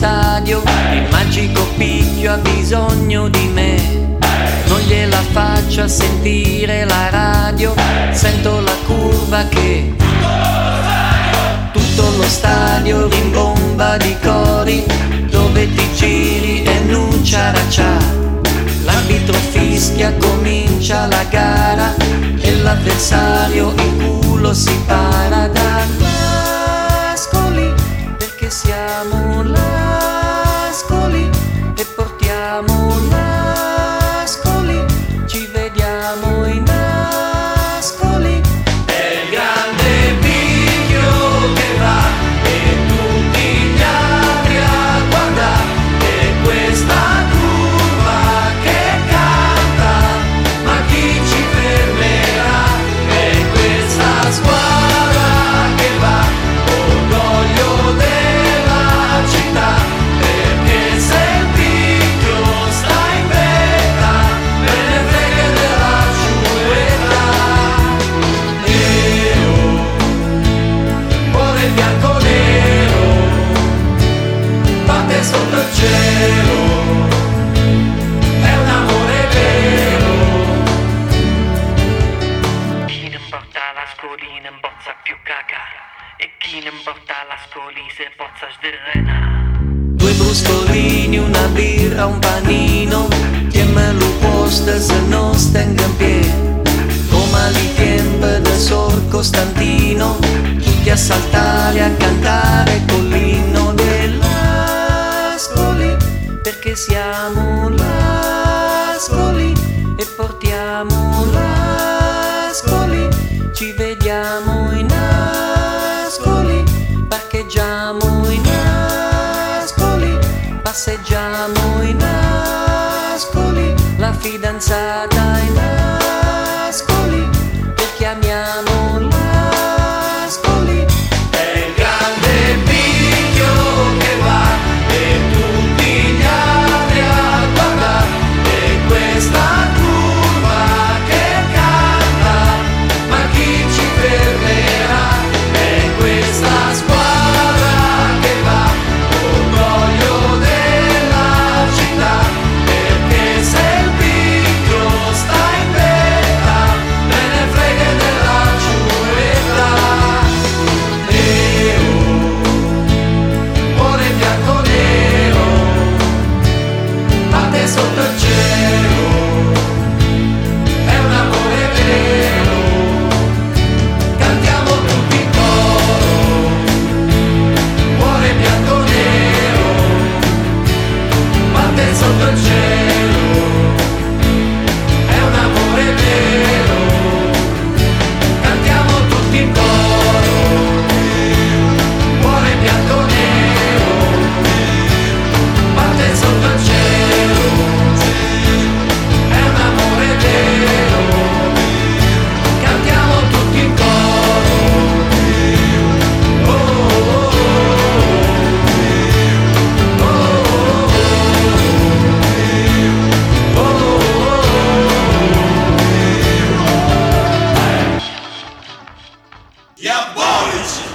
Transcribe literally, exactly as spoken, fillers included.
stadio, il magico picchio ha bisogno di me. Non gliela faccio a sentire la radio, sento la curva che tutto lo stadio rimbomba di cori, dove ti giri e non ciaraccia. L'arbitro fischia, comincia la gara e l'avversario il culo si para dall'Ascoli, perché siamo l'Ascoli e portiamo l'Ascoli, ci vediamo in Ascoli. È il grande picchio che va e tutti gli altri a guardare, e questa curva che canta, ma chi ci fermerà? È questa squadra che va, orgoglio della città, perché se il picchio sta in vetta, me ne frega della ciuetta. Nero, cuore bianco nero, batte sotto il cielo, è un amore vero. Chi non porta la scolina non bozza più caca, e chi non porta la scolina se bozza sderrena. Due bruscolini, una birra, un panino, tiemmelo posto se non stenga in piedi. Come li tempi del Sor Costantino, tutti a saltare, a cantare con l'inno dell'Ascoli, perché siamo l'Ascoli e portiamo l'Ascoli, ci vediamo in Ascoli, parcheggiamo in Ascoli, passeggiamo in Ascoli, la fidanzata in Ascoli, e chiamiamo l'Ascoli. È il grande picchio che va e tutti gli altri a guardare, e questa curva che canta, ma chi ci fermerà? È questa squadra che va, orgoglio della città, perché se il picchio sta in vetta, me ne frega della ciuetta. Nero, cuore bianco nero, batte sotto il cielo, è un amore vero. Cantiamo tutti in coro, cuore bianco nero, batte sotto il cielo, è un amore vero. Cantiamo tutti in coro, cuore bianco nero, batte sotto il cielo, è un amore vero. Cantiamo tutti in coro. Oh, oh, oh, oh, oh, oh, oh. Diabolici!